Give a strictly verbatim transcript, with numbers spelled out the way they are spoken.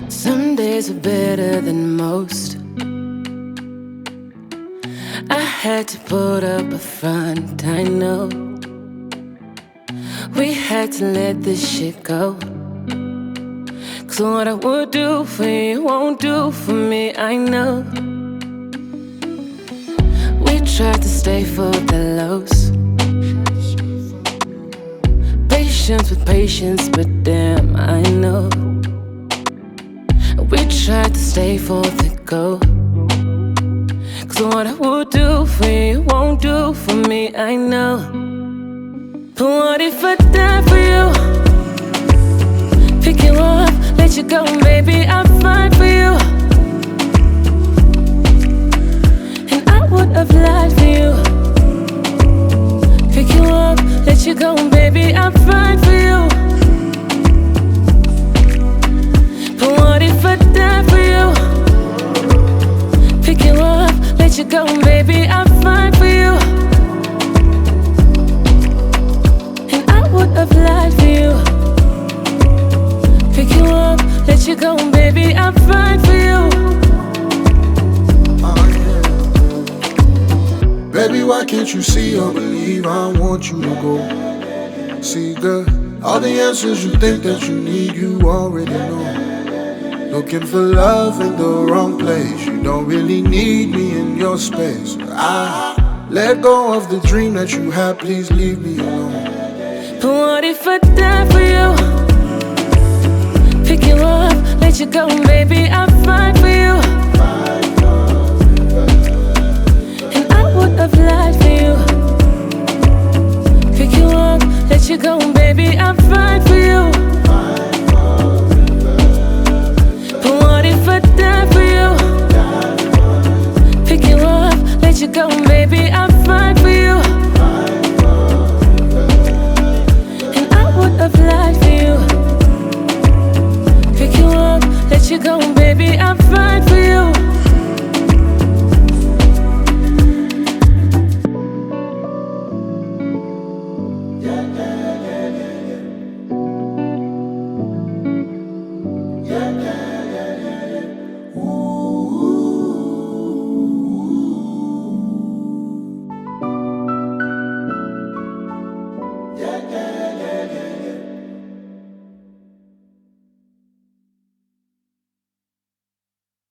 Some days are better than most. I had to put up a front, I know. We had to let this shit go. Cause what I would do for you won't do for me, I know. We tried to stay for the lows. Patience with patience, but damn, I know. We tried to stay for the go. Cause what I would do for you won't do for me, I know. But what if I die for you? Pick you up, let you go, baby, I'll fight for you. And I would have lied for you. Pick you up, let you go, baby, I'll fight for you. But what if I die for you? Pick you up, let you go, baby, I'll fight for you. And I would have lied for you. Pick you up, let you go, baby, I'll fight for you. Oh, yeah. Baby, why can't you see or believe I want you to go? See, girl, all the answers you think that you need, you already know. Looking for love in the wrong place. You don't really need me in your space. I let go of the dream that you had. Please leave me alone. But what if I die for you? Pick you up, let you go, baby, I'll fight for you.